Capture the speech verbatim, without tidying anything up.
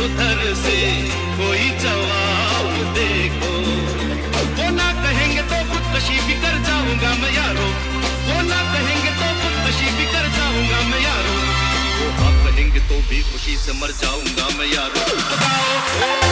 उधर से कोई जवाब देखो। वो ना कहेंगे तो खुदकशी भी कर जाऊंगा मैं यारो, वो ना कहेंगे तो खुदकशी भी कर जाऊंगा मैं यारो, वो हाँ कहेंगे तो भी खुशी से मर जाऊंगा मैं यारो। बताओ